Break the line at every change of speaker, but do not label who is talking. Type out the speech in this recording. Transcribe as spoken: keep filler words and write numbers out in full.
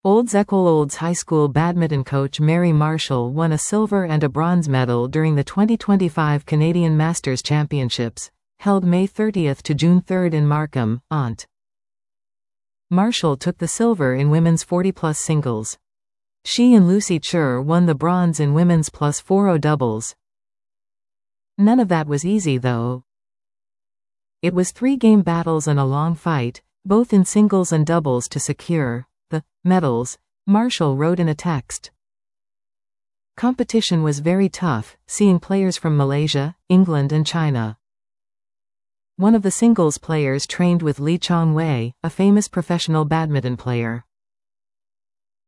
Olds Ecole Olds High School badminton coach Mary Marshall won a silver and a bronze medal during the twenty twenty-five Canadian Masters Championships, held May thirtieth to June third in Markham, Ont. Marshall took the silver in women's forty plus singles. She and Lucy Chur won the bronze in women's plus four doubles. None of that was easy though. It was three-game battles and a long fight, both in singles and doubles to secure the medals, Marshall wrote in a text. Competition was very tough, seeing players from Malaysia, England and China. One of the singles players trained with Lee Chong Wei, a famous professional badminton player.